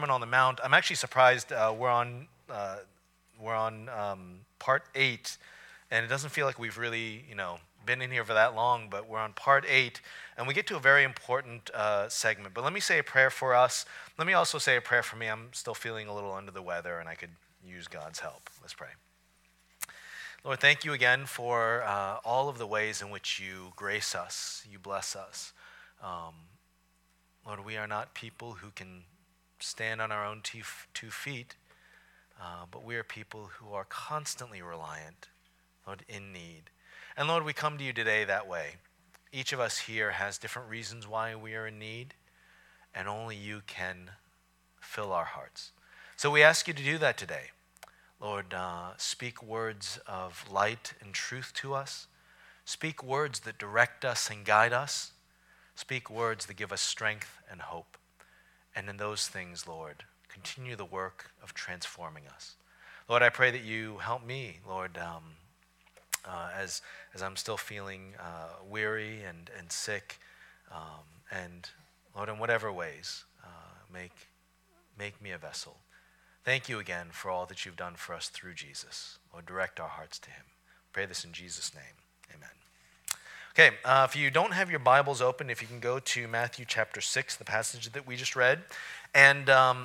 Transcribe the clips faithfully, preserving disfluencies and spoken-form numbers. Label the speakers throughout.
Speaker 1: Sermon on the Mount. I'm actually surprised uh, we're on uh, we're on um, part eight, and it doesn't feel like we've really you know been in here for that long. But we're on part eight, and we get to a very important uh, segment. But let me say a prayer for us. Let me also say a prayer for me. I'm still feeling a little under the weather, and I could use God's help. Let's pray. Lord, thank you again for uh, all of the ways in which you grace us, you bless us. Um, Lord, we are not people who can stand on our own two, two feet, uh, but we are people who are constantly reliant, Lord, in need. And Lord, we come to you today that way. Each of us here has different reasons why we are in need, and only you can fill our hearts. So we ask you to do that today. Lord, uh, speak words of light and truth to us. Speak words that direct us and guide us. Speak words that give us strength and hope. And in those things, Lord, continue the work of transforming us. Lord, I pray that you help me, Lord, um, uh, as as I'm still feeling uh, weary and, and sick. Um, and, Lord, in whatever ways, uh, make, make me a vessel. Thank you again for all that you've done for us through Jesus. Lord, direct our hearts to him. Pray this in Jesus' name. Amen. Okay, uh, if you don't have your Bibles open, if you can go to Matthew chapter six, the passage that we just read. And um,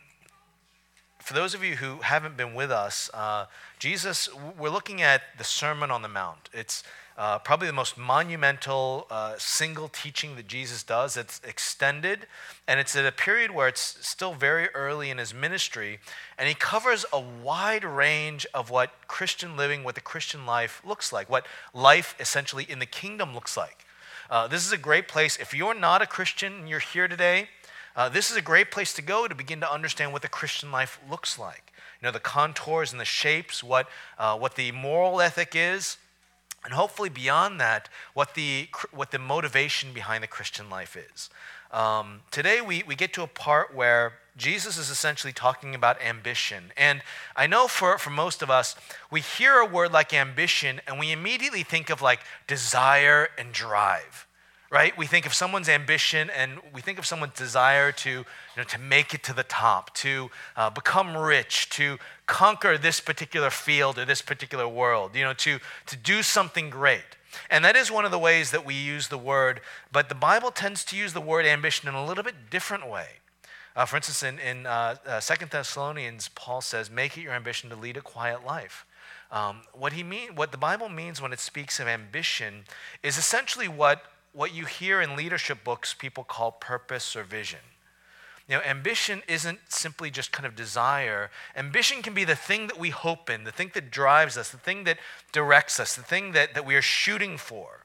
Speaker 1: for those of you who haven't been with us, uh, Jesus, we're looking at the Sermon on the Mount. It's uh, probably the most monumental uh, single teaching that Jesus does. It's extended, and it's at a period where it's still very early in his ministry, and he covers a wide range of what Christian living, what the Christian life looks like, what life essentially in the kingdom looks like. Uh, this is a great place. If you're not a Christian and you're here today, uh, this is a great place to go to begin to understand what the Christian life looks like. You know, the contours and the shapes, what uh, what the moral ethic is, and hopefully beyond that, what the what the motivation behind the Christian life is. Um, today we, we get to a part where Jesus is essentially talking about ambition. And I know for, for most of us, we hear a word like ambition and we immediately think of like desire and drive, right? We think of someone's ambition and we think of someone's desire to, you know, to make it to the top, to uh, become rich, to conquer this particular field or this particular world, you know, to, to do something great. And that is one of the ways that we use the word, but the Bible tends to use the word ambition in a little bit different way. Uh, for instance, in, in uh, uh, Second Thessalonians, Paul says, make it your ambition to lead a quiet life. Um, what he mean, what the Bible means when it speaks of ambition is essentially what, what you hear in leadership books people call purpose or vision. You know, ambition isn't simply just kind of desire. Ambition can be the thing that we hope in, the thing that drives us, the thing that directs us, the thing that, that we are shooting for.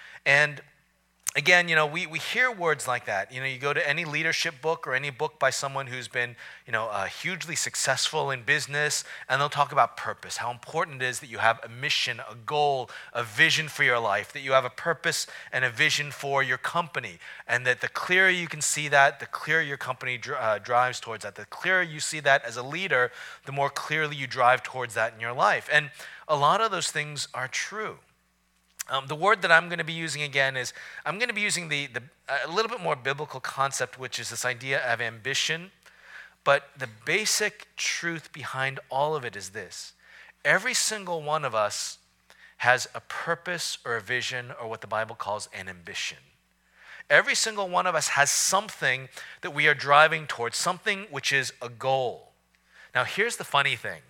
Speaker 1: And again, you know, we, we hear words like that. You know, you go to any leadership book or any book by someone who's been, you know, uh, hugely successful in business, and they'll talk about purpose, how important it is that you have a mission, a goal, a vision for your life, that you have a purpose and a vision for your company, and that the clearer you can see that, the clearer your company dr- uh, drives towards that. The clearer you see that as a leader, the more clearly you drive towards that in your life. And a lot of those things are true. Um, the word that I'm going to be using again is, I'm going to be using the, the a little bit more biblical concept, which is this idea of ambition. But the basic truth behind all of it is this. Every single one of us has a purpose or a vision or what the Bible calls an ambition. Every single one of us has something that we are driving towards, something which is a goal. Now, here's the funny thing.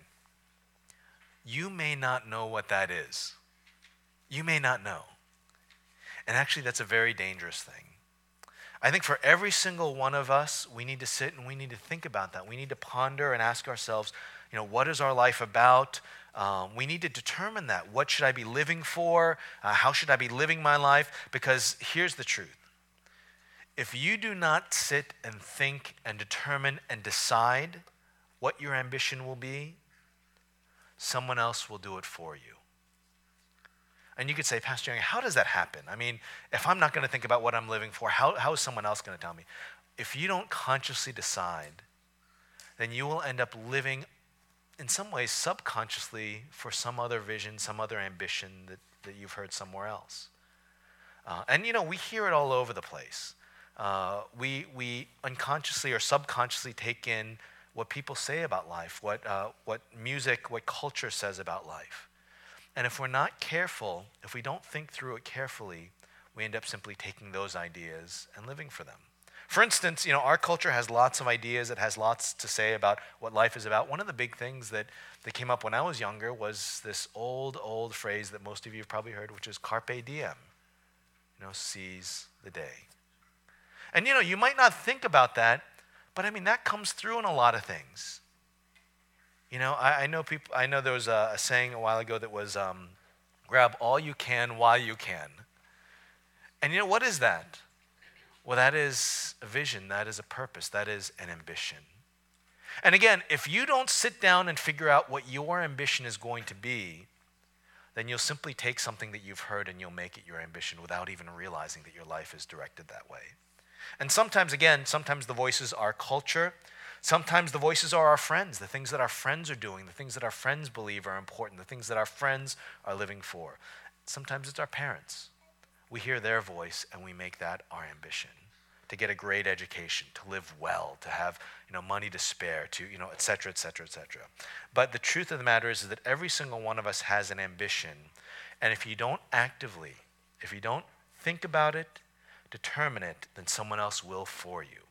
Speaker 1: You may not know what that is. You may not know. And actually, that's a very dangerous thing. I think for every single one of us, we need to sit and we need to think about that. We need to ponder and ask ourselves, you know, what is our life about? Um, we need to determine that. What should I be living for? Uh, how should I be living my life? Because here's the truth. If you do not sit and think and determine and decide what your ambition will be, someone else will do it for you. And you could say, Pastor Young, how does that happen? I mean, if I'm not going to think about what I'm living for, how, how is someone else going to tell me? If you don't consciously decide, then you will end up living in some ways subconsciously for some other vision, some other ambition that, that you've heard somewhere else. Uh, and, you know, we hear it all over the place. Uh, we, we unconsciously or subconsciously take in what people say about life, what, uh, what music, what culture says about life. And if we're not careful, if we don't think through it carefully, we end up simply taking those ideas and living for them. For instance, you know, our culture has lots of ideas. It has lots to say about what life is about. One of the big things that, that came up when I was younger was this old, old phrase that most of you have probably heard, which is carpe diem. You know, seize the day. And, you know, you might not think about that, but I mean, that comes through in a lot of things. You know, I, I know people, I know there was a, a saying a while ago that was, um, grab all you can while you can. And you know, what is that? Well, that is a vision, that is a purpose, that is an ambition. And again, if you don't sit down and figure out what your ambition is going to be, then you'll simply take something that you've heard and you'll make it your ambition without even realizing that your life is directed that way. And sometimes, again, sometimes the voices are culture. Sometimes the voices are our friends, the things that our friends are doing, the things that our friends believe are important, the things that our friends are living for. Sometimes it's our parents. We hear their voice and we make that our ambition, to get a great education, to live well, to have, you know, money to spare, to, you know, et cetera, et cetera, et cetera. But the truth of the matter is, is that every single one of us has an ambition. And if you don't actively, if you don't think about it, determine it, then someone else will for you.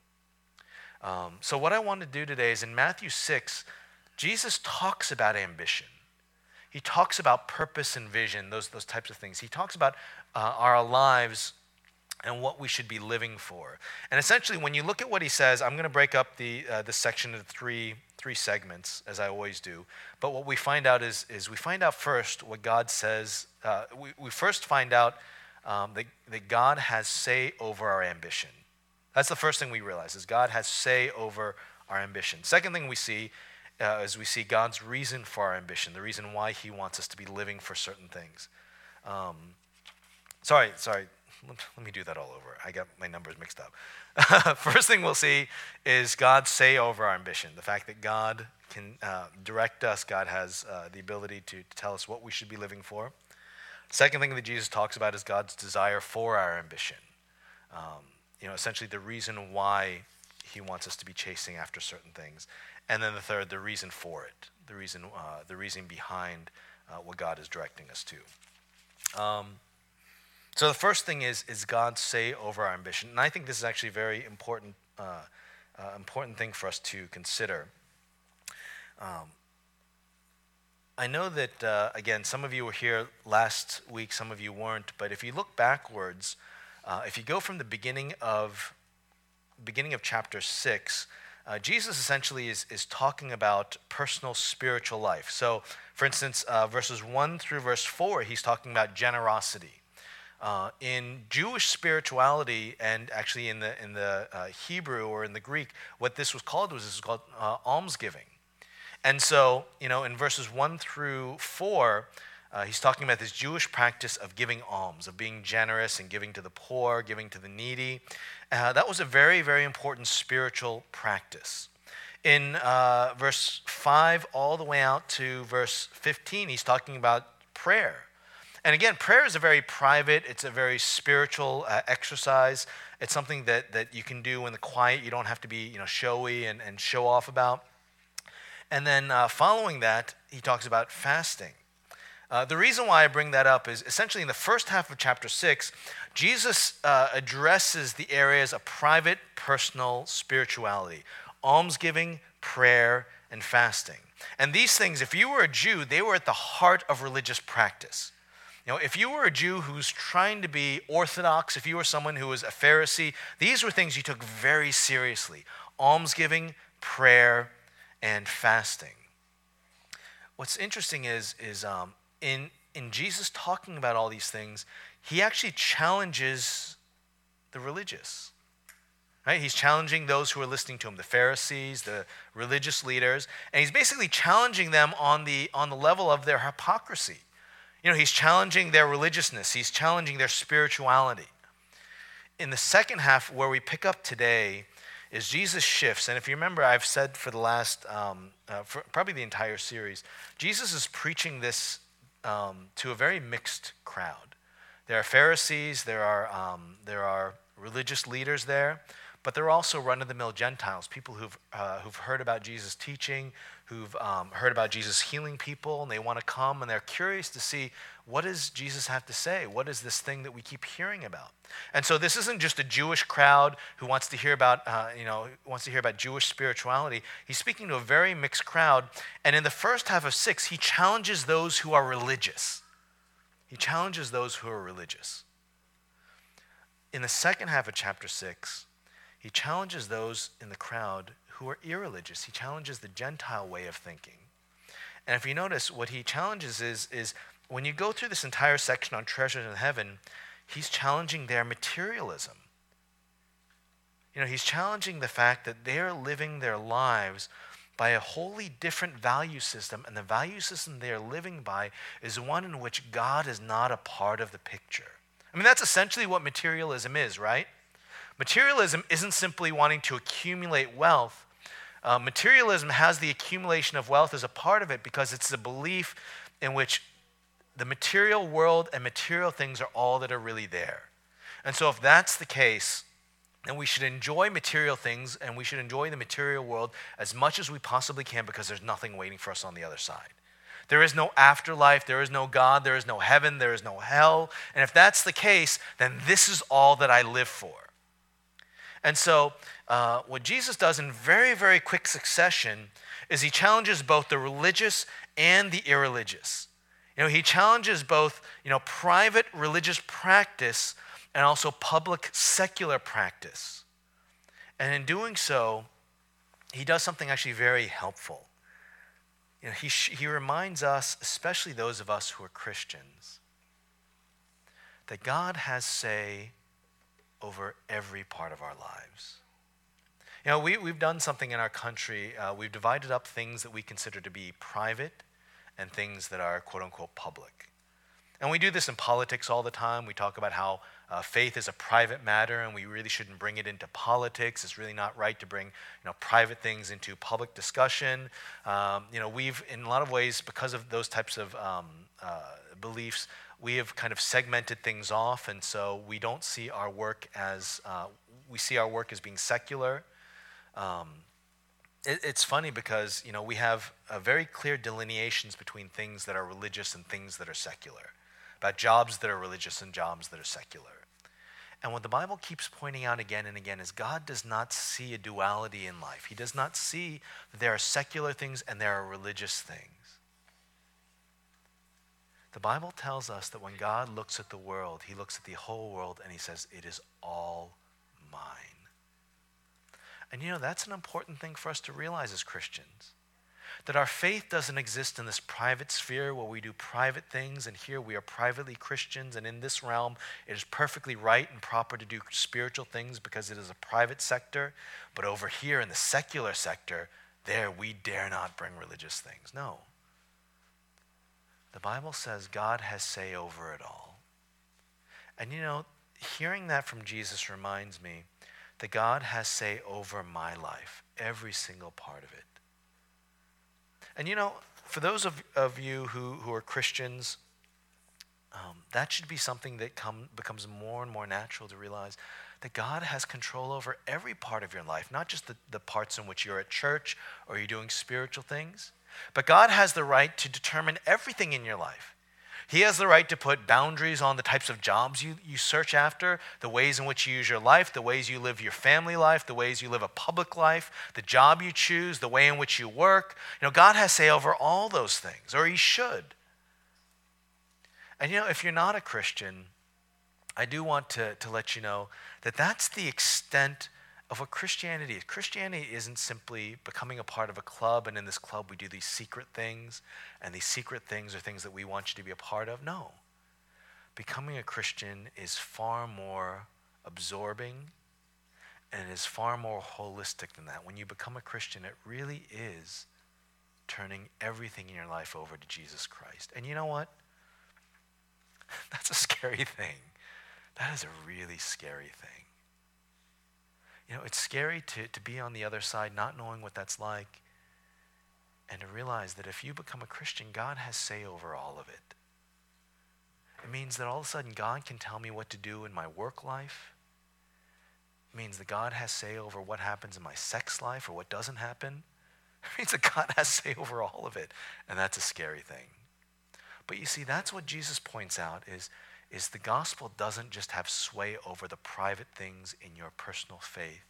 Speaker 1: Um, so what I want to do today is in Matthew six, Jesus talks about ambition. He talks about purpose and vision, those, those types of things. He talks about uh, our lives and what we should be living for. And essentially, when you look at what he says, I'm going to break up the uh, this section into three three segments, as I always do. But what we find out is, is we find out first what God says. Uh, we, we first find out um, that, that God has say over our ambition. That's the first thing we realize, is God has say over our ambition. Second thing we see uh, is we see God's reason for our ambition, the reason why he wants us to be living for certain things. Um, sorry, sorry. Let me do that all over. I got my numbers mixed up. First thing we'll see is God's say over our ambition, the fact that God can uh, direct us. God has uh, the ability to, to tell us what we should be living for. Second thing that Jesus talks about is God's desire for our ambition. Um, you know, essentially the reason why he wants us to be chasing after certain things. And then the third, the reason for it, the reason, uh, the reason behind uh, what God is directing us to. Um, So the first thing is, is God's say over our ambition. And I think this is actually a very important, uh, uh, important thing for us to consider. Um, I know that, uh, again, some of you were here last week, some of you weren't. But if you look backwards, uh, if you go from the beginning of, beginning of chapter six, uh, Jesus essentially is, is talking about personal spiritual life. So, for instance, uh, verses one through verse four, he's talking about generosity. Uh, in Jewish spirituality, and actually in the in the uh, Hebrew or in the Greek, what this was called was this was called uh, almsgiving. And so, you know, in verses one through four, uh, he's talking about this Jewish practice of giving alms, of being generous and giving to the poor, giving to the needy. Uh, that was a very, very important spiritual practice. In uh, verse five all the way out to verse fifteen, he's talking about prayer. And again, prayer is a very private, it's a very spiritual uh, exercise. It's something that, that you can do in the quiet. You don't have to be, you know, showy and, and show off about. And then uh, following that, he talks about fasting. Uh, the reason why I bring that up is essentially in the first half of chapter six, Jesus uh, addresses the areas of private, personal spirituality, almsgiving, prayer, and fasting. And these things, if you were a Jew, they were at the heart of religious practice. You know, if you were a Jew who's trying to be orthodox, if you were someone who was a Pharisee, these were things you took very seriously. Almsgiving, prayer, and fasting. What's interesting is, is um, in, in Jesus talking about all these things, he actually challenges the religious. Right? He's challenging those who are listening to him, the Pharisees, the religious leaders, and he's basically challenging them on the, on the level of their hypocrisy. You know, he's challenging their religiousness. He's challenging their spirituality. In the second half, where we pick up today, is Jesus shifts. And if you remember, I've said for the last, um, uh, for probably the entire series, Jesus is preaching this um, to a very mixed crowd. There are Pharisees, there are, um, there are religious leaders there, but they're also run-of-the-mill Gentiles, people who've uh, who've heard about Jesus' teaching, who've um, heard about Jesus healing people, and they want to come, and they're curious to see, what does Jesus have to say? What is this thing that we keep hearing about? And so this isn't just a Jewish crowd who wants to hear about, uh, you know, wants to hear about Jewish spirituality. He's speaking to a very mixed crowd, and in the first half of six, he challenges those who are religious. He challenges those who are religious. In the second half of chapter six, he challenges those in the crowd who are irreligious. He challenges the Gentile way of thinking. And if you notice, what he challenges is, is when you go through this entire section on treasures in heaven, he's challenging their materialism. You know, he's challenging the fact that they're living their lives by a wholly different value system, and the value system they're living by is one in which God is not a part of the picture. I mean, that's essentially what materialism is, right? Materialism isn't simply wanting to accumulate wealth. Uh, materialism has the accumulation of wealth as a part of it because it's the belief in which the material world and material things are all that are really there. And so if that's the case, then we should enjoy material things and we should enjoy the material world as much as we possibly can because there's nothing waiting for us on the other side. There is no afterlife, there is no God, there is no heaven, there is no hell. And if that's the case, then this is all that I live for. And so uh, what Jesus does in very, very quick succession is he challenges both the religious and the irreligious. You know, he challenges both, you know, private religious practice and also public secular practice. And in doing so, he does something actually very helpful. You know, he, sh- he reminds us, especially those of us who are Christians, that God has say over every part of our lives. You know, we, we've done something in our country. Uh, we've divided up things that we consider to be private and things that are quote-unquote public. And we do this in politics all the time. We talk about how uh, faith is a private matter and we really shouldn't bring it into politics. It's really not right to bring, you know, private things into public discussion. Um, you know, we've, in a lot of ways, because of those types of um, uh, beliefs, we have kind of segmented things off, and so we don't see our work as, uh, we see our work as being secular. Um, it, it's funny because, you know, we have uh, very clear delineations between things that are religious and things that are secular, about jobs that are religious and jobs that are secular. And what the Bible keeps pointing out again and again is God does not see a duality in life. He does not see that there are secular things and there are religious things. The Bible tells us that when God looks at the world, he looks at the whole world and he says, it is all mine. And you know, that's an important thing for us to realize as Christians. That our faith doesn't exist in this private sphere where we do private things, and here we are privately Christians, and in this realm it is perfectly right and proper to do spiritual things because it is a private sector. But over here in the secular sector, there we dare not bring religious things. No. The Bible says God has say over it all. And you know, hearing that from Jesus reminds me that God has say over my life, every single part of it. And you know, for those of, of you who, who are Christians, um, that should be something that come, becomes more and more natural to realize that God has control over every part of your life, not just the, the parts in which you're at church or you're doing spiritual things. But God has the right to determine everything in your life. He has the right to put boundaries on the types of jobs you, you search after, the ways in which you use your life, the ways you live your family life, the ways you live a public life, the job you choose, the way in which you work. You know, God has say over all those things, or he should. And you know, if you're not a Christian, I do want to, to let you know that that's the extent of what Christianity is. Christianity isn't simply becoming a part of a club, and in this club we do these secret things, and these secret things are things that we want you to be a part of. No. Becoming a Christian is far more absorbing and is far more holistic than that. When you become a Christian, it really is turning everything in your life over to Jesus Christ. And you know what? That's a scary thing. That is a really scary thing. You know, it's scary to, to be on the other side, not knowing what that's like, and to realize that if you become a Christian, God has say over all of it. It means that all of a sudden God can tell me what to do in my work life. means that God has say over what happens in my sex life or what doesn't happen. It means that God has say over all of it. And that's a scary thing. But you see, that's what Jesus points out is, is the gospel doesn't just have sway over the private things in your personal faith,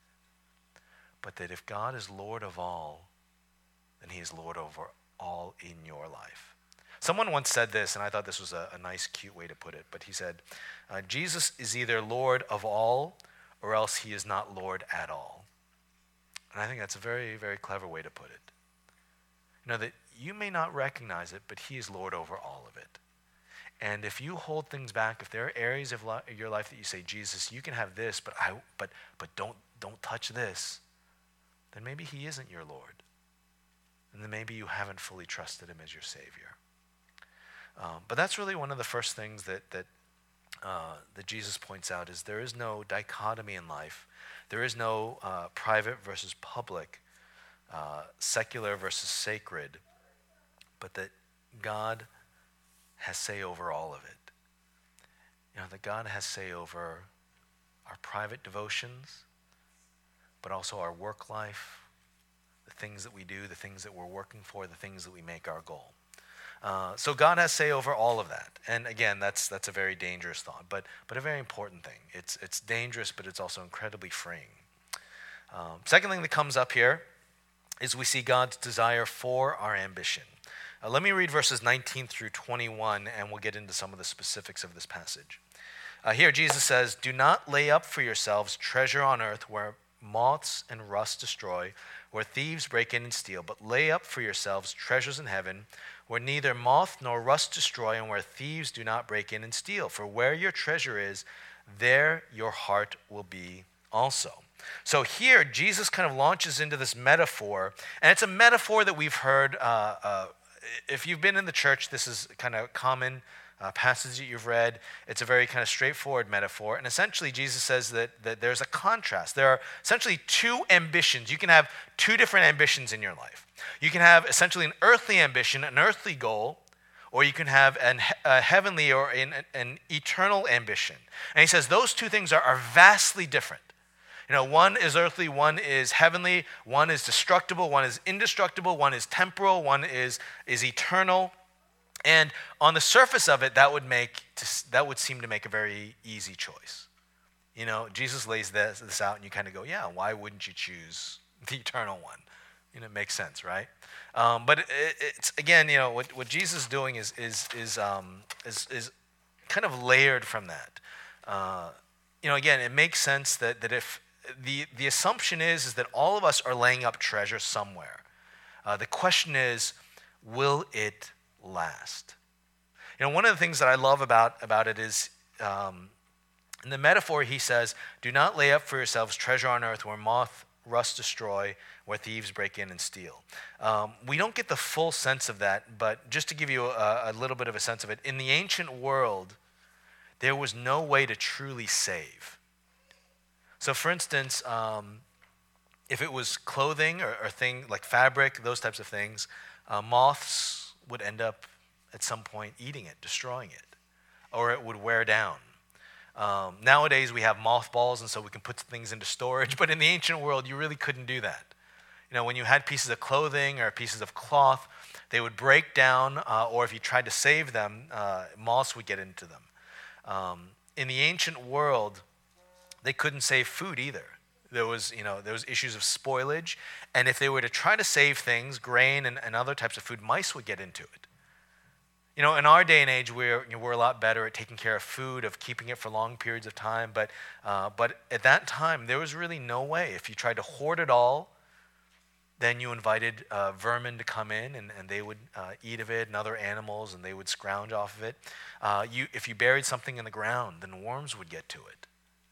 Speaker 1: but that if God is Lord of all, then he is Lord over all in your life. Someone once said this, and I thought this was a, a nice, cute way to put it, but he said, uh, Jesus is either Lord of all or else he is not Lord at all. And I think that's a very, very clever way to put it. You know, that you may not recognize it, but he is Lord over all of it. And if you hold things back, if there are areas of li- your life that you say, Jesus, you can have this, but I, but but don't don't touch this, then maybe he isn't your Lord. And then maybe you haven't fully trusted him as your Savior. Um, but that's really one of the first things that that uh, that Jesus points out is there is no dichotomy in life. There is no uh, private versus public, uh, secular versus sacred, but that God has say over all of it. You know, that God has say over our private devotions, but also our work life, the things that we do, the things that we're working for, the things that we make our goal. Uh, so God has say over all of that. And again, that's that's a very dangerous thought, but but a very important thing. It's it's dangerous, but it's also incredibly freeing. Um, second thing that comes up here is we see God's desire for our ambition. Uh, let me read verses nineteen through twenty-one, and we'll get into some of the specifics of this passage. Uh, here, Jesus says, "Do not lay up for yourselves treasure on earth where moths and rust destroy, where thieves break in and steal, but lay up for yourselves treasures in heaven, where neither moth nor rust destroy, and where thieves do not break in and steal. For where your treasure is, there your heart will be also." So here, Jesus kind of launches into this metaphor, and it's a metaphor that we've heard. Uh, uh, if you've been in the church, this is kind of common uh, passage that you've read. It's a very kind of straightforward metaphor, and essentially Jesus says that, that there's a contrast. There are essentially two ambitions. You can have two different ambitions in your life. You can have essentially an earthly ambition, an earthly goal, or you can have an, a heavenly or an, an eternal ambition. And he says those two things are, are vastly different. You know, one is earthly, one is heavenly, one is destructible, one is indestructible, one is temporal, one is, is eternal. And on the surface of it, that would make that would seem to make a very easy choice. You know, Jesus lays this, this out, and you kind of go, yeah, why wouldn't you choose the eternal one? You know, it makes sense, right? Um, but it, it's again, you know, what, what Jesus is doing is is is um, is is kind of layered from that. Uh, you know, again, it makes sense that that if The the assumption is, is that all of us are laying up treasure somewhere. Uh, the question is, will it last? You know, one of the things that I love about, about it is, um, in the metaphor he says, do not lay up for yourselves treasure on earth where moth, rust destroy, where thieves break in and steal. Um, we don't get the full sense of that, but just to give you a, a little bit of a sense of it, in the ancient world, there was no way to truly save. So for instance, um, if it was clothing or, or thing like fabric, those types of things, uh, moths would end up at some point eating it, destroying it, or it would wear down. Um, nowadays we have mothballs, and so we can put things into storage, but in the ancient world you really couldn't do that. You know, when you had pieces of clothing or pieces of cloth, they would break down, uh, or if you tried to save them, uh, moths would get into them. Um, in the ancient world, they couldn't save food either. There was, you know, there was issues of spoilage, and if they were to try to save things, grain and, and other types of food, mice would get into it. You know, in our day and age, we're you know, we're a lot better at taking care of food, of keeping it for long periods of time. But uh, but at that time, there was really no way. If you tried to hoard it all, then you invited uh, vermin to come in, and, and they would uh, eat of it, and other animals, and they would scrounge off of it. Uh, you, if you buried something in the ground, then worms would get to it.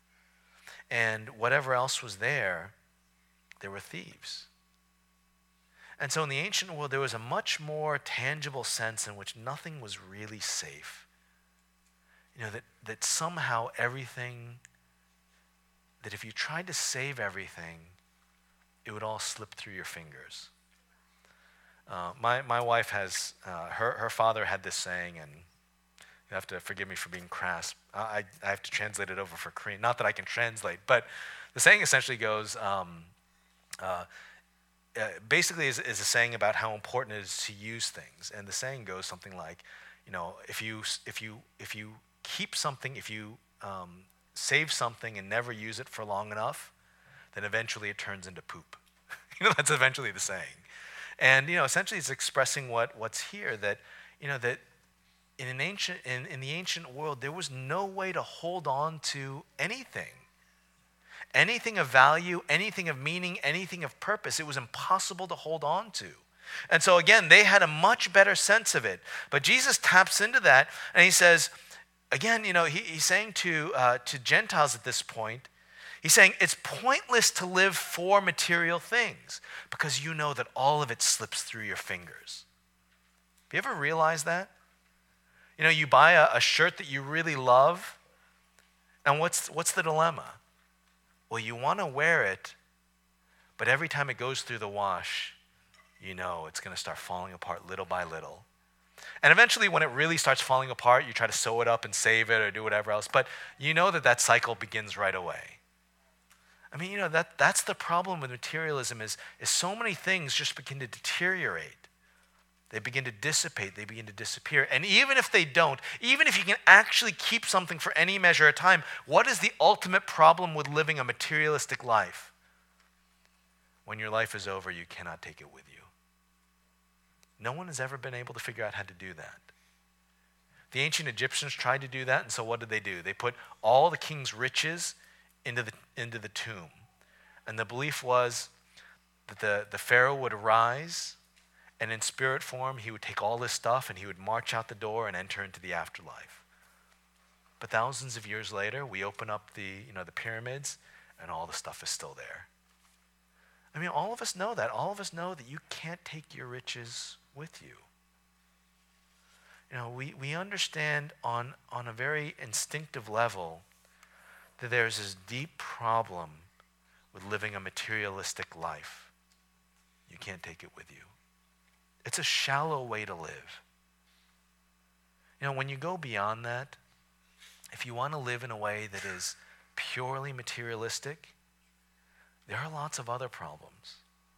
Speaker 1: And whatever else was there, there were thieves. And so in the ancient world, there was a much more tangible sense in which nothing was really safe. You know, that, that somehow everything, that if you tried to save everything, it would all slip through your fingers. Uh, my, my wife has, uh, her, her father had this saying, and you have to forgive me for being crass. I, I have to translate it over for Korean. Not that I can translate, but The saying essentially goes, um, uh, uh, basically is, is a saying about how important it is to use things. And the saying goes something like, you know, if you if you if you keep something, if you um, save something and never use it for long enough, then eventually it turns into poop. You know, that's eventually the saying. And, you know, essentially it's expressing what, what's here, that, you know, that in an ancient in, in the ancient world, there was no way to hold on to anything. Anything of value, anything of meaning, anything of purpose. It was impossible to hold on to. And so again, they had a much better sense of it. But Jesus taps into that and he says, again, you know, he, he's saying to uh, to Gentiles at this point, he's saying it's pointless to live for material things because you know that all of it slips through your fingers. Have you ever realized that? You know, you buy a, a shirt that you really love, and what's what's the dilemma? Well, you want to wear it, but every time it goes through the wash, you know it's going to start falling apart little by little. And eventually, when it really starts falling apart, you try to sew it up and save it or do whatever else, but you know that that cycle begins right away. I mean, you know, that that's the problem with materialism is, is so many things just begin to deteriorate. They begin to dissipate. They begin to disappear. And even if they don't, even if you can actually keep something for any measure of time, what is the ultimate problem with living a materialistic life? When your life is over, you cannot take it with you. No one has ever been able to figure out how to do that. The ancient Egyptians tried to do that, and so what did they do? They put all the king's riches into the, into the tomb. And the belief was that the, the Pharaoh would rise, and in spirit form, he would take all this stuff and he would march out the door and enter into the afterlife. But thousands of years later, we open up the, you know, the pyramids and all the stuff is still there. I mean, all of us know that. All of us know that you can't take your riches with you. You know, we, we understand on, on a very instinctive level that there's this deep problem with living a materialistic life. You can't take it with you. It's a shallow way to live. You know, when you go beyond that, if you want to live in a way that is purely materialistic, there are lots of other problems.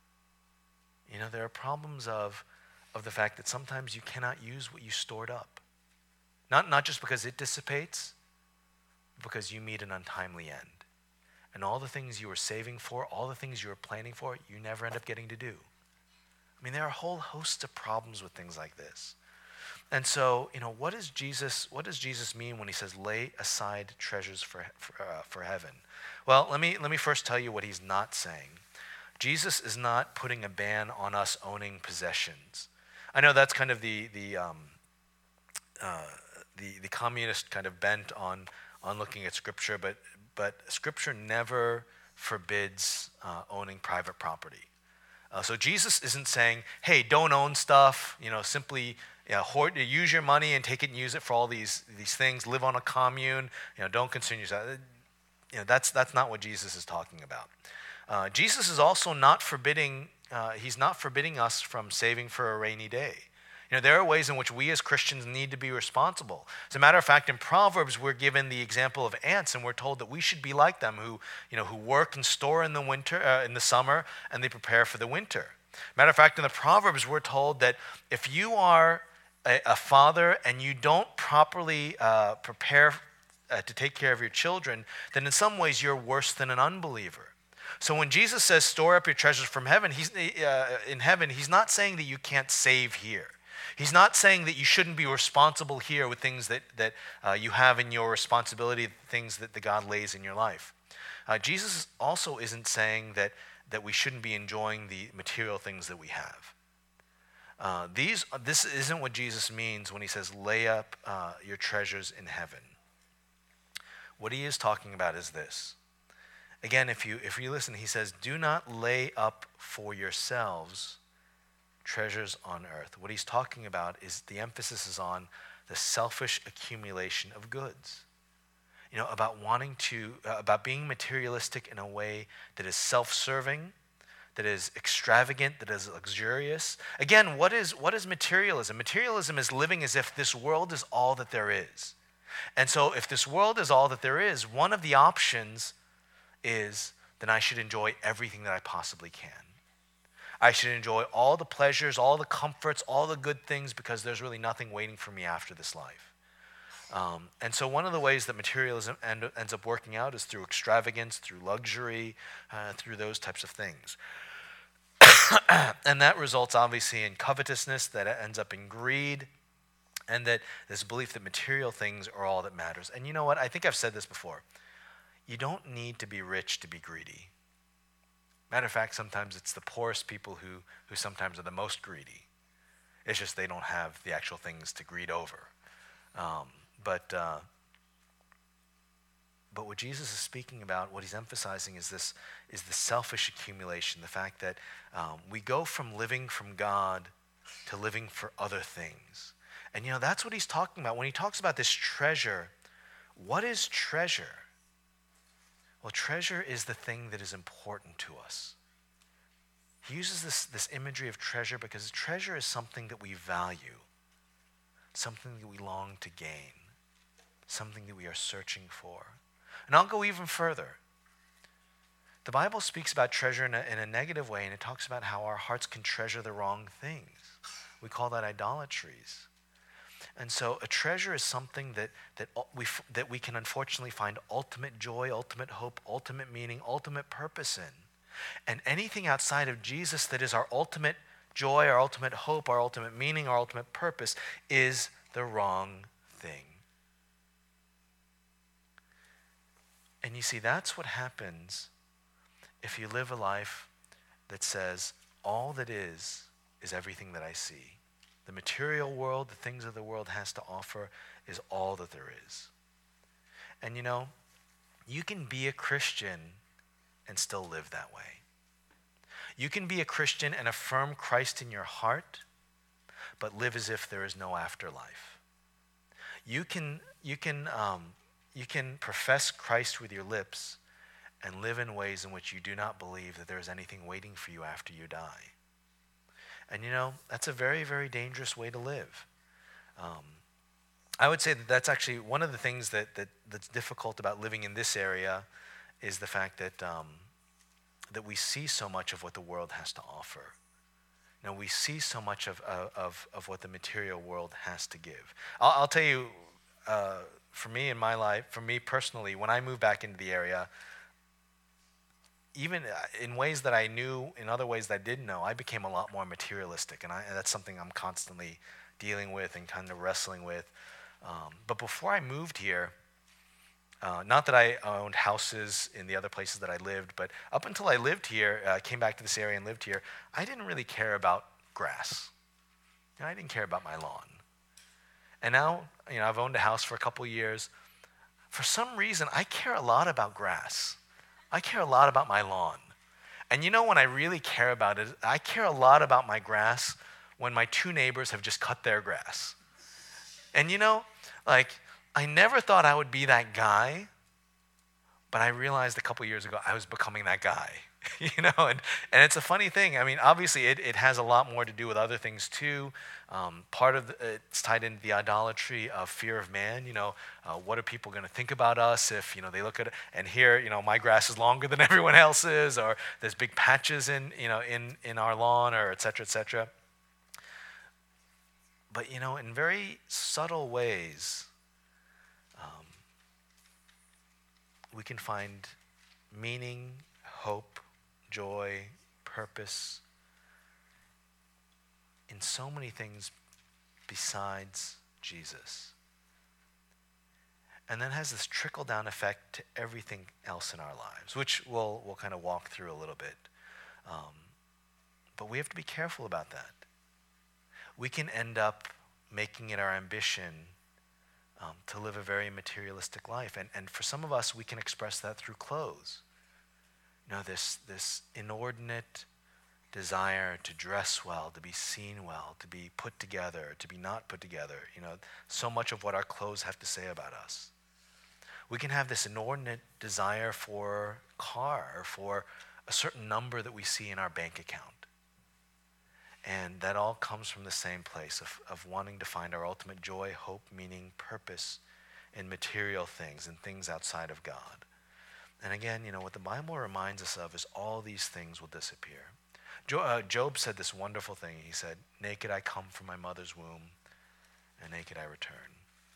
Speaker 1: You know, there are problems of, of the fact that sometimes you cannot use what you stored up. Not, not just because it dissipates, but because you meet an untimely end. And all the things you were saving for, all the things you were planning for, you never end up getting to do. I mean, there are a whole host of problems with things like this. And so, you know, what does Jesus, what does Jesus mean when he says, lay aside treasures for, for, uh, for heaven? Well, let me, let me first tell you what he's not saying. Jesus is not putting a ban on us owning possessions. I know that's kind of the, the, um, uh, the, the communist kind of bent on, on looking at Scripture, but, but Scripture never forbids uh, owning private property. Uh, so Jesus isn't saying, hey, don't own stuff, you know, simply you know, hoard, use your money and take it and use it for all these these things, live on a commune, you know, don't concern yourself. You know, that's, that's not what Jesus is talking about. Uh, Jesus is also not forbidding, uh, he's not forbidding us from saving for a rainy day. You know, there are ways in which we as Christians need to be responsible. As a matter of fact, in Proverbs, we're given the example of ants, and we're told that we should be like them, who, you know, who work and store in the winter, uh, in the summer, and they prepare for the winter. Matter of fact, in the Proverbs, we're told that if you are a, a father and you don't properly uh, prepare uh, to take care of your children, then in some ways you're worse than an unbeliever. So when Jesus says, store up your treasures from heaven, he's uh, in heaven, he's not saying that you can't save here. He's not saying that you shouldn't be responsible here with things that, that uh, you have in your responsibility, things that the God lays in your life. Uh, Jesus also isn't saying that, that we shouldn't be enjoying the material things that we have. Uh, these, this isn't what Jesus means when he says, lay up uh, your treasures in heaven. What he is talking about is this. Again, if you, if you listen, he says, do not lay up for yourselves treasures on earth. What he's talking about is the emphasis is on the selfish accumulation of goods. You know, about wanting to, uh, about being materialistic in a way that is self-serving, that is extravagant, that is luxurious. Again, what is what is materialism? Materialism is living as if this world is all that there is. And so if this world is all that there is, one of the options is then I should enjoy everything that I possibly can. I should enjoy all the pleasures, all the comforts, all the good things, because there's really nothing waiting for me after this life. Um, and so one of the ways that materialism end, ends up working out is through extravagance, through luxury, uh, through those types of things. And that results obviously in covetousness, that ends up in greed, and that this belief that material things are all that matters. And you know what? I think I've said this before. You don't need to be rich to be greedy. Matter of fact, sometimes it's the poorest people who, who sometimes are the most greedy. It's just they don't have the actual things to greed over. Um, but uh, but what Jesus is speaking about, what he's emphasizing is this, is the selfish accumulation, the fact that um, we go from living from God to living for other things. And you know, that's what he's talking about. When he talks about this treasure, what is treasure? Well, treasure is the thing that is important to us. He uses this, this imagery of treasure because treasure is something that we value, something that we long to gain, something that we are searching for. And I'll go even further. The Bible speaks about treasure in a, in a negative way, and it talks about how our hearts can treasure the wrong things. We call that idolatries. And so a treasure is something that, that, we, that we can unfortunately find ultimate joy, ultimate hope, ultimate meaning, ultimate purpose in. And anything outside of Jesus that is our ultimate joy, our ultimate hope, our ultimate meaning, our ultimate purpose is the wrong thing. And you see, that's what happens if you live a life that says, all that is, is everything that I see. The material world, the things of the world has to offer is all that there is. And you know, you can be a Christian and still live that way. You can be a Christian and affirm Christ in your heart, but live as if there is no afterlife. You can, you can, um, you can profess Christ with your lips and live in ways in which you do not believe that there is anything waiting for you after you die. And you know, that's a very, very dangerous way to live. Um, I would say that that's actually one of the things that, that that's difficult about living in this area is the fact that um, that we see so much of what the world has to offer. You know, we see so much of of of what the material world has to give. I'll, I'll tell you, uh, for me in my life, for me personally, when I moved back into the area, even in ways that I knew, in other ways that I didn't know, I became a lot more materialistic, and, I, and that's something I'm constantly dealing with and kind of wrestling with. Um, but before I moved here, uh, not that I owned houses in the other places that I lived, but up until I lived here, uh, came back to this area and lived here, I didn't really care about grass. You know, I didn't care about my lawn. And now, you know, I've owned a house for a couple years. For some reason, I care a lot about grass. I care a lot about my lawn. And you know when I really care about it, I care a lot about my grass when my two neighbors have just cut their grass. And you know, like, I never thought I would be that guy, but I realized a couple years ago I was becoming that guy. You know, and, and it's a funny thing. I mean, obviously it, it has a lot more to do with other things too. Um, part of the, it's tied into the idolatry of fear of man. You know, uh, what are people going to think about us if, you know, they look at it and here, you know, my grass is longer than everyone else's, or there's big patches in, you know, in, in our lawn, or et cetera, et cetera. But, you know, in very subtle ways, um, we can find meaning, hope, joy, purpose in so many things besides Jesus. And that has this trickle-down effect to everything else in our lives, which we'll, we'll kind of walk through a little bit. Um, but we have to be careful about that. We can end up making it our ambition um, to live a very materialistic life. And, and for some of us, we can express that through clothes. You know, this, this inordinate desire to dress well, to be seen well, to be put together, to be not put together. You know, so much of what our clothes have to say about us. We can have this inordinate desire for a car, or for a certain number that we see in our bank account. And that all comes from the same place of, of wanting to find our ultimate joy, hope, meaning, purpose in material things and things outside of God. And again, you know, what the Bible reminds us of is all these things will disappear. Jo- uh, Job said this wonderful thing. He said, naked I come from my mother's womb, and naked I return.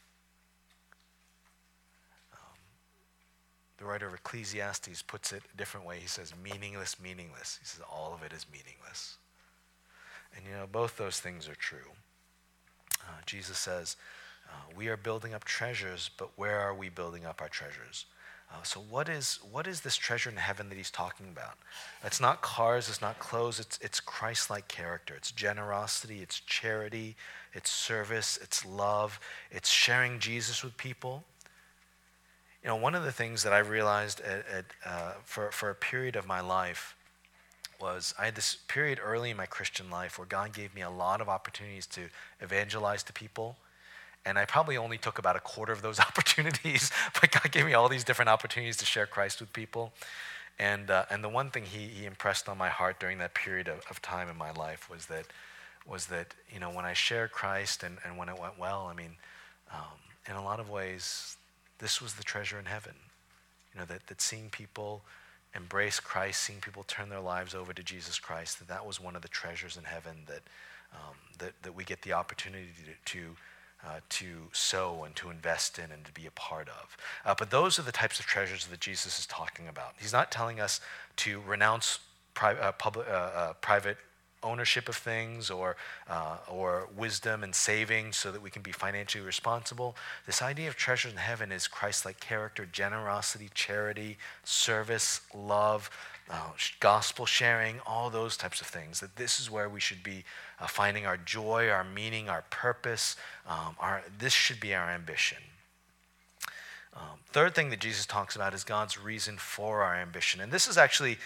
Speaker 1: Um, the writer of Ecclesiastes puts it a different way. He says, meaningless, meaningless. He says, all of it is meaningless. And you know, both those things are true. Uh, Jesus says, uh, we are building up treasures, but where are we building up our treasures? Uh, so what is what is this treasure in heaven that he's talking about? It's not cars, it's not clothes, it's it's Christ-like character. It's generosity, it's charity, it's service, it's love, it's sharing Jesus with people. You know, one of the things that I realized at, at, uh, for, for a period of my life was I had this period early in my Christian life where God gave me a lot of opportunities to evangelize to people. And I probably only took about a quarter of those opportunities, but God gave me all these different opportunities to share Christ with people. And uh, and the one thing he, he impressed on my heart during that period of, of time in my life was that, was that you know, when I shared Christ and, and when it went well, I mean, um, in a lot of ways, this was the treasure in heaven. You know, that, that seeing people embrace Christ, seeing people turn their lives over to Jesus Christ, that that was one of the treasures in heaven that um, that, that we get the opportunity to, to Uh, to sow and to invest in and to be a part of. Uh, but those are the types of treasures that Jesus is talking about. He's not telling us to renounce pri- uh, public, uh, uh, private ownership of things or uh, or wisdom and saving so that we can be financially responsible. This idea of treasures in heaven is Christ-like character, generosity, charity, service, love, uh, gospel sharing, all those types of things. That this is where we should be uh, finding our joy, our meaning, our purpose. Um, our this should be our ambition. Um, third thing that Jesus talks about is God's reason for our ambition, and this is actually,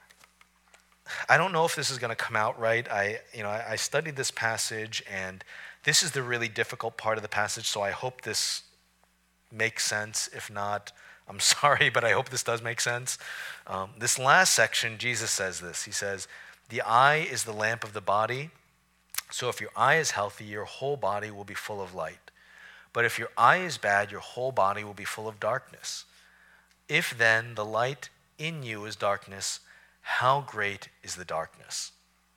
Speaker 1: I don't know if this is going to come out right. I, you know, I, I studied this passage, and this is the really difficult part of the passage. So I hope this makes sense. If not, I'm sorry, but I hope this does make sense. Um, this last section, Jesus says this. He says, "The eye is the lamp of the body. So if your eye is healthy, your whole body will be full of light. But if your eye is bad, your whole body will be full of darkness. If then the light in you is darkness, how great is the darkness?"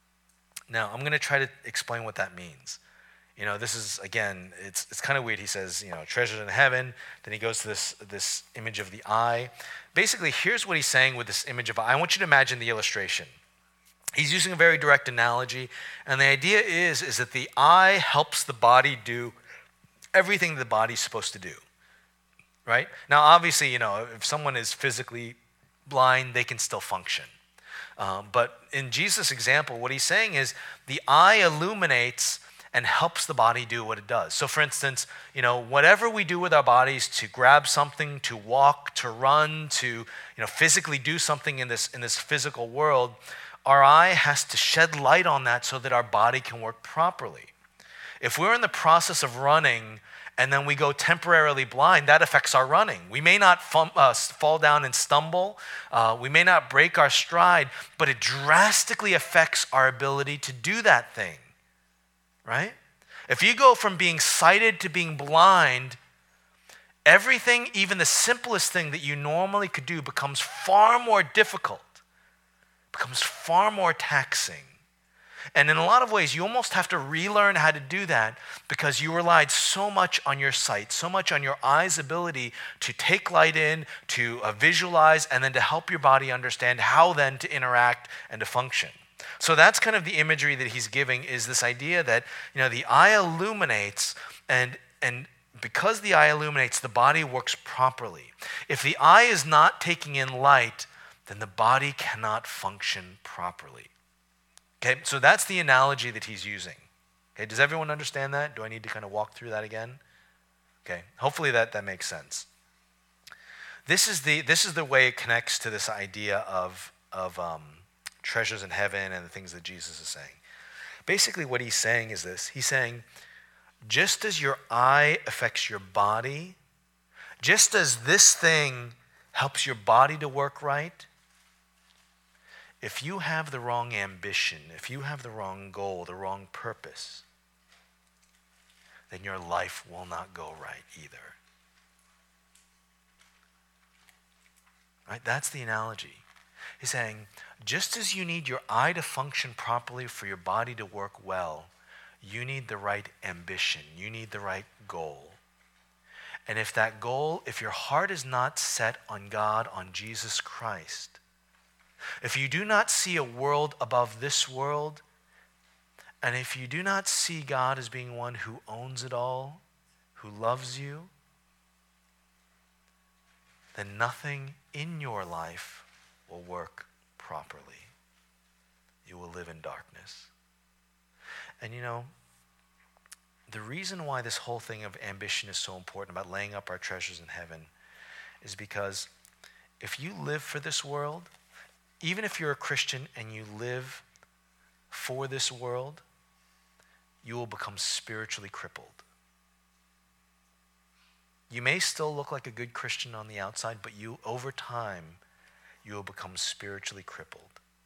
Speaker 1: Now, I'm going to try to explain what that means. You know, this is, again, it's it's kind of weird. He says, you know, treasures in heaven. Then he goes to this, this image of the eye. Basically, here's what he's saying with this image of eye. I want you to imagine the illustration. He's using a very direct analogy. And the idea is, is that the eye helps the body do everything the body's supposed to do. Right? Now, obviously, you know, if someone is physically blind, they can still function. Um, but in Jesus' example, what he's saying is the eye illuminates and helps the body do what it does. So for instance, you know, whatever we do with our bodies to grab something, to walk, to run, to, you know, physically do something in this in this physical world, our eye has to shed light on that so that our body can work properly. If we're in the process of running and then we go temporarily blind, that affects our running. We may not fum, uh, fall down and stumble. Uh, we may not break our stride, but it drastically affects our ability to do that thing, right? If you go from being sighted to being blind, everything, even the simplest thing that you normally could do, becomes far more difficult, becomes far more taxing. And in a lot of ways, you almost have to relearn how to do that because you relied so much on your sight, so much on your eye's ability to take light in, to uh, visualize, and then to help your body understand how then to interact and to function. So that's kind of the imagery that he's giving, is this idea that, you know, the eye illuminates, and and because the eye illuminates, the body works properly. If the eye is not taking in light, then the body cannot function properly. Okay, so that's the analogy that he's using. Okay, does everyone understand that? Do I need to kind of walk through that again? Okay, hopefully that, that makes sense. This is the this is the way it connects to this idea of of um, treasures in heaven and the things that Jesus is saying. Basically, what he's saying is this. He's saying, just as your eye affects your body, just as this thing helps your body to work right, if you have the wrong ambition, if you have the wrong goal, the wrong purpose, then your life will not go right either. Right? That's the analogy. He's saying, just as you need your eye to function properly for your body to work well, you need the right ambition. You need the right goal. And if that goal, if your heart is not set on God, on Jesus Christ, if you do not see a world above this world, and if you do not see God as being one who owns it all, who loves you, then nothing in your life will work properly. You will live in darkness. And you know, the reason why this whole thing of ambition is so important about laying up our treasures in heaven is because if you live for this world, even if you're a Christian and you live for this world, you will become spiritually crippled. You may still look like a good Christian on the outside, but you, over time, you will become spiritually crippled.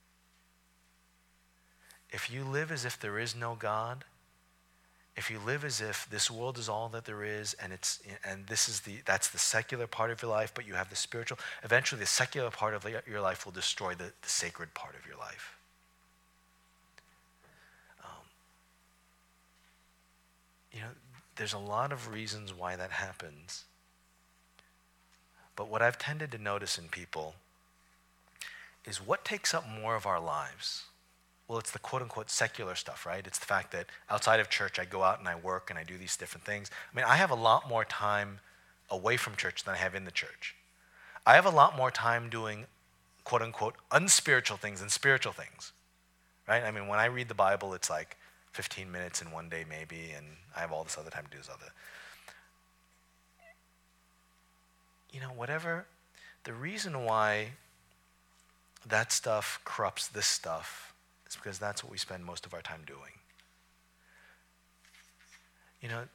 Speaker 1: If you live as if there is no God, if you live as if this world is all that there is, and it's and this is the that's the secular part of your life, but you have the spiritual, eventually the secular part of your life will destroy the, the sacred part of your life. Um, you know, there's a lot of reasons why that happens. But what I've tended to notice in people is what takes up more of our lives. Well, it's the quote-unquote secular stuff, right? It's the fact that outside of church, I go out and I work and I do these different things. I mean, I have a lot more time away from church than I have in the church. I have a lot more time doing quote-unquote unspiritual things than spiritual things, right? I mean, when I read the Bible, it's like fifteen minutes in one day maybe, and I have all this other time to do this other. You know, whatever, the reason why that stuff corrupts this stuff is because that's what we spend most of our time doing. You know,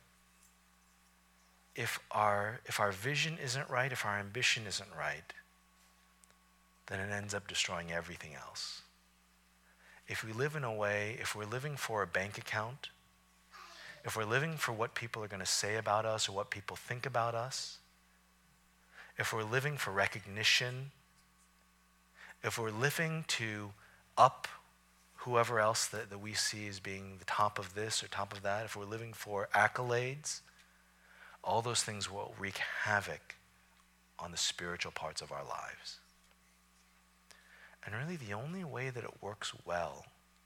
Speaker 1: if our if our vision isn't right, if our ambition isn't right, then it ends up destroying everything else. If we live in a way, if we're living for a bank account, if we're living for what people are going to say about us or what people think about us, if we're living for recognition, if we're living to up whoever else that, that we see as being the top of this or top of that, if we're living for accolades, all those things will wreak havoc on the spiritual parts of our lives. And really the only way that it works well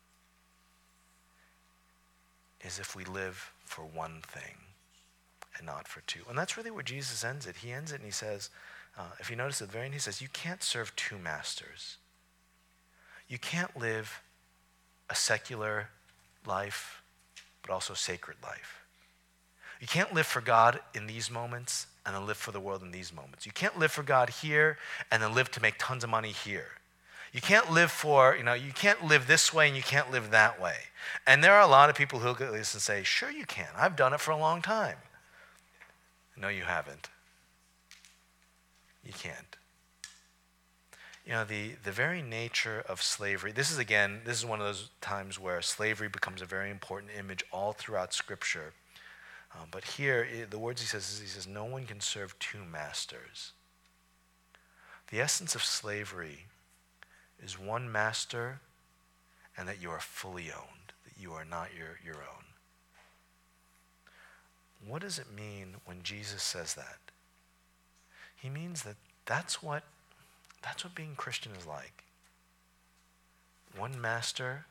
Speaker 1: is if we live for one thing and not for two. And that's really where Jesus ends it. He ends it and he says, uh, if you notice at the very end, he says, you can't serve two masters. You can't live a secular life, but also sacred life. You can't live for God in these moments and then live for the world in these moments. You can't live for God here and then live to make tons of money here. You can't live for, you know, you can't live this way and you can't live that way. And there are a lot of people who look at this and say, sure you can. I've done it for a long time. No, you haven't. You can't. You know, the, the very nature of slavery, this is again, this is one of those times where slavery becomes a very important image all throughout Scripture. Um, but here, it, the words he says is, he says, no one can serve two masters. The essence of slavery is one master and that you are fully owned, that you are not your, your own. What does it mean when Jesus says that? He means that that's what, that's what being Christian is like. One master,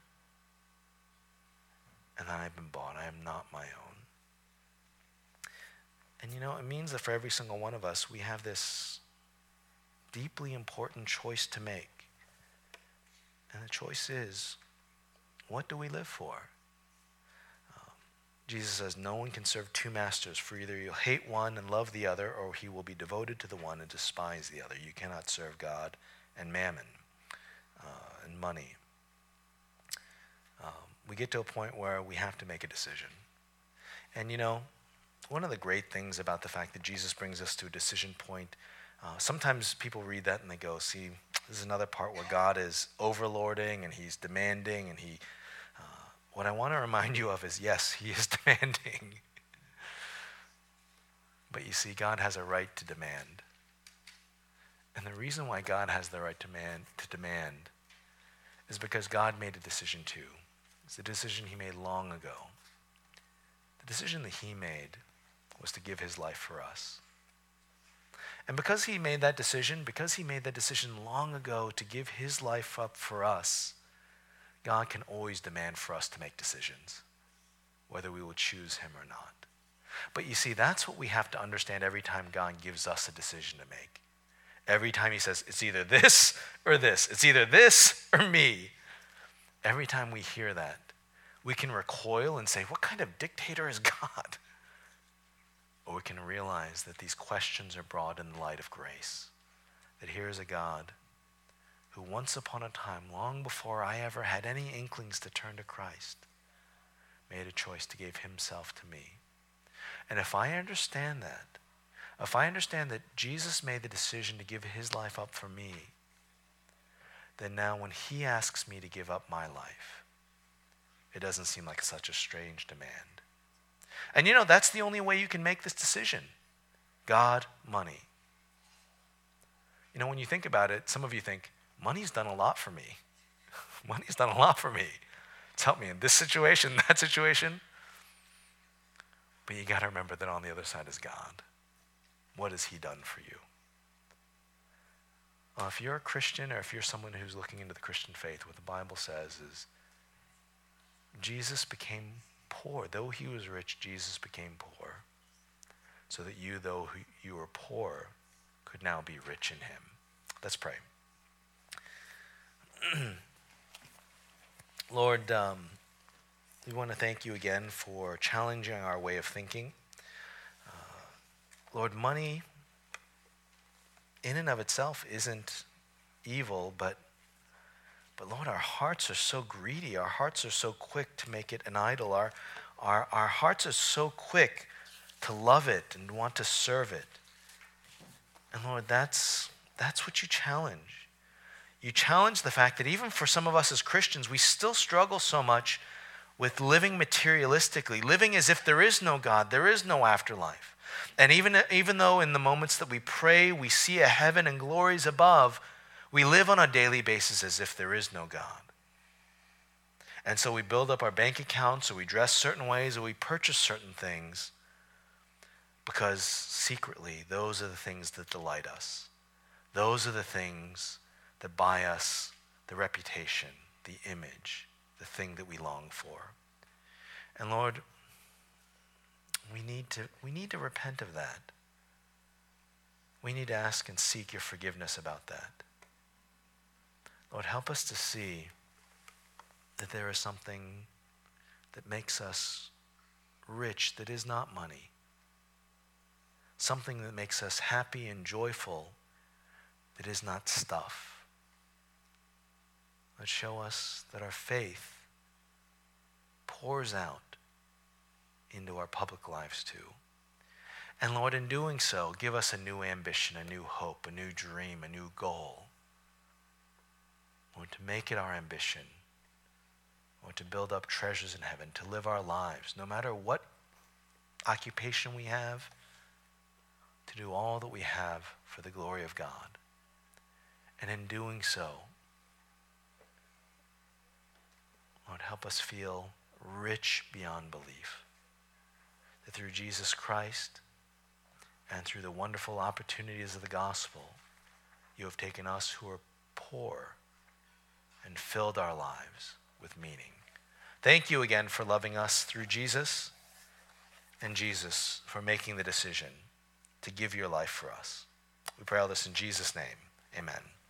Speaker 1: and then I've been bought. I am not my own. And you know, it means that for every single one of us, we have this deeply important choice to make. And the choice is, what do we live for? Um, Jesus says, no one can serve two masters, for either you'll hate one and love the other, or he will be devoted to the one and despise the other. You cannot serve God and mammon uh, and money. Um, we get to a point where we have to make a decision. And you know, one of the great things about the fact that Jesus brings us to a decision point, uh, sometimes people read that and they go, see, this is another part where God is overlording and he's demanding and he, uh, what I want to remind you of is, yes, he is demanding. But you see, God has a right to demand. And the reason why God has the right to demand, to demand is because God made a decision too. It's a decision he made long ago. The decision that he made was to give his life for us. And because he made that decision, because he made that decision long ago to give his life up for us, God can always demand for us to make decisions, whether we will choose him or not. But you see, that's what we have to understand every time God gives us a decision to make. Every time he says, it's either this or this. It's either this or me. Every time we hear that, we can recoil and say, what kind of dictator is God? Or we can realize that these questions are brought in the light of grace. That here is a God who once upon a time, long before I ever had any inklings to turn to Christ, made a choice to give himself to me. And if I understand that, if I understand that Jesus made the decision to give his life up for me, then now when he asks me to give up my life, it doesn't seem like such a strange demand. And you know, that's the only way you can make this decision. God, money. You know, when you think about it, some of you think, money's done a lot for me. Money's done a lot for me. It's helped me in this situation, that situation. But you got to remember that on the other side is God. What has he done for you? Well, if you're a Christian or if you're someone who's looking into the Christian faith, what the Bible says is Jesus became poor. Though he was rich, Jesus became poor. So that you, though you were poor, could now be rich in him. Let's pray. Lord, um, we want to thank you again for challenging our way of thinking. Uh, Lord, money in and of itself isn't evil, but but Lord, our hearts are so greedy. Our hearts are so quick to make it an idol. Our, our, our hearts are so quick to love it and want to serve it. And Lord, that's that's what you challenge. You challenge the fact that even for some of us as Christians, we still struggle so much with living materialistically, living as if there is no God, there is no afterlife. And even, even though in the moments that we pray, we see a heaven and glories above, we live on a daily basis as if there is no God. And so we build up our bank accounts, or we dress certain ways, or we purchase certain things because secretly those are the things that delight us. Those are the things that buy us the reputation, the image, the thing that we long for. And Lord, we need to we need to repent of that. We need to ask and seek your forgiveness about that. Lord, help us to see that there is something that makes us rich that is not money. Something that makes us happy and joyful that is not stuff. Lord, show us that our faith pours out into our public lives too. And Lord, in doing so, give us a new ambition, a new hope, a new dream, a new goal. Lord, to make it our ambition, Lord, to build up treasures in heaven, to live our lives, no matter what occupation we have, to do all that we have for the glory of God. And in doing so, Lord, help us feel rich beyond belief. That through Jesus Christ and through the wonderful opportunities of the gospel, you have taken us who are poor and filled our lives with meaning. Thank you again for loving us through Jesus, and Jesus for making the decision to give your life for us. We pray all this in Jesus' name. Amen.